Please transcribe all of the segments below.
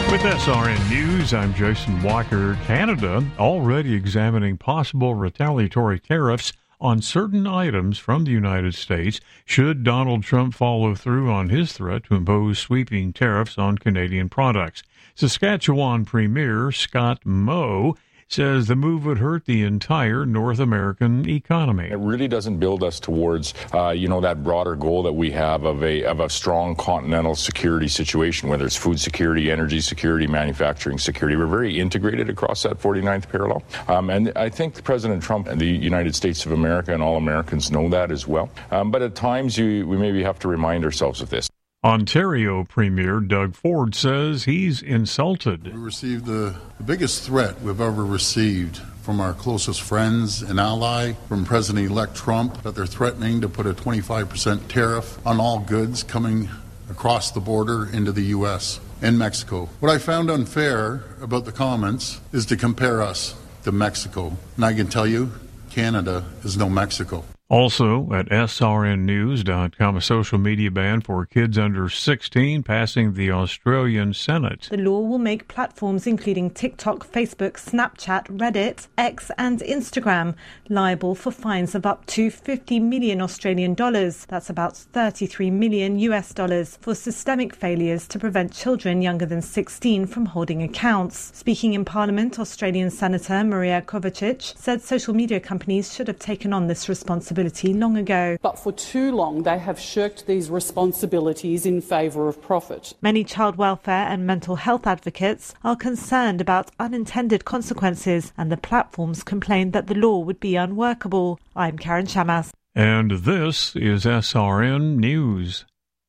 With SRN News, I'm Jason Walker. Canada already examining possible retaliatory tariffs on certain items from the United States should Donald Trump follow through on his threat to impose sweeping tariffs on Canadian products. Saskatchewan Premier Scott Moe says the move would hurt the entire North American economy. It really doesn't build us towards, that broader goal that we have of a strong continental security situation, whether it's food security, energy security, manufacturing security. We're very integrated across that 49th parallel. And I think President Trump and the United States of America and all Americans know that as well. But at times we maybe have to remind ourselves of this. Ontario Premier Doug Ford says he's insulted. We received the biggest threat we've ever received from our closest friends and ally, from President-elect Trump, that they're threatening to put a 25% tariff on all goods coming across the border into the U.S. and Mexico. What I found unfair about the comments is to compare us to Mexico. And I can tell you, Canada is no Mexico. Also at srnnews.com, a social media ban for kids under 16 passing the Australian Senate. The law will make platforms including TikTok, Facebook, Snapchat, Reddit, X and Instagram liable for fines of up to 50 million Australian dollars. That's about 33 million US dollars for systemic failures to prevent children younger than 16 from holding accounts. Speaking in Parliament, Australian Senator Maria Kovacic said social media companies should have taken on this responsibility long ago. But for too long, they have shirked these responsibilities in favour of profit. Many child welfare and mental health advocates are concerned about unintended consequences, and the platforms complained that the law would be unworkable. I'm Karen Shamas. And this is SRN News.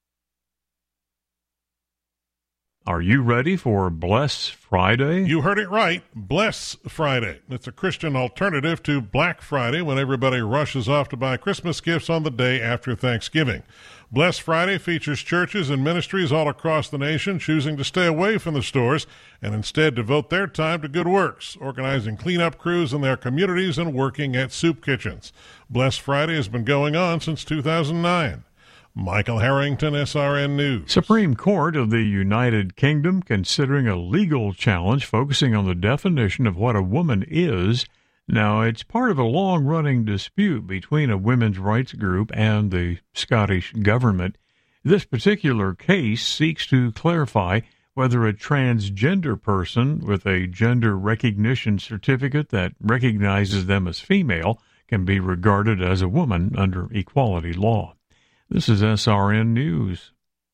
Are you ready for Bless Friday? You heard it right. Bless Friday. It's a Christian alternative to Black Friday, when everybody rushes off to buy Christmas gifts on the day after Thanksgiving. Bless Friday features churches and ministries all across the nation choosing to stay away from the stores and instead devote their time to good works, organizing cleanup crews in their communities and working at soup kitchens. Bless Friday has been going on since 2009. Michael Harrington, SRN News. Supreme Court of the United Kingdom considering a legal challenge focusing on the definition of what a woman is. Now, it's part of a long-running dispute between a women's rights group and the Scottish government. This particular case seeks to clarify whether a transgender person with a gender recognition certificate that recognizes them as female can be regarded as a woman under equality law. This is SRN News.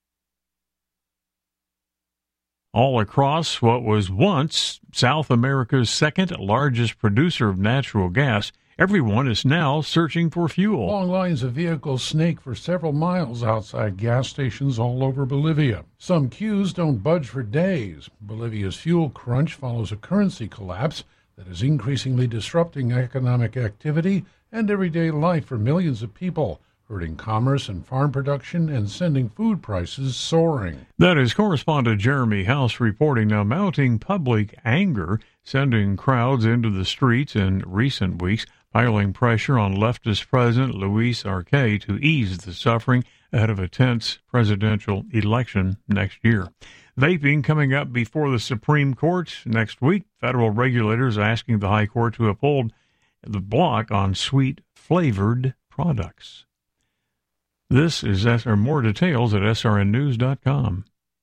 All across what was once South America's second largest producer of natural gas, everyone is now searching for fuel. Long lines of vehicles snake for several miles outside gas stations all over Bolivia. Some queues don't budge for days. Bolivia's fuel crunch follows a currency collapse that is increasingly disrupting economic activity and everyday life for millions of people, hurting commerce and farm production and sending food prices soaring. That is correspondent Jeremy House reporting. Now, mounting public anger sending crowds into the streets in recent weeks, piling pressure on leftist President Luis Arce to ease the suffering ahead of a tense presidential election next year. Vaping coming up before the Supreme Court next week. Federal regulators asking the High Court to uphold the block on sweet-flavored products. This is more details at srnnews.com.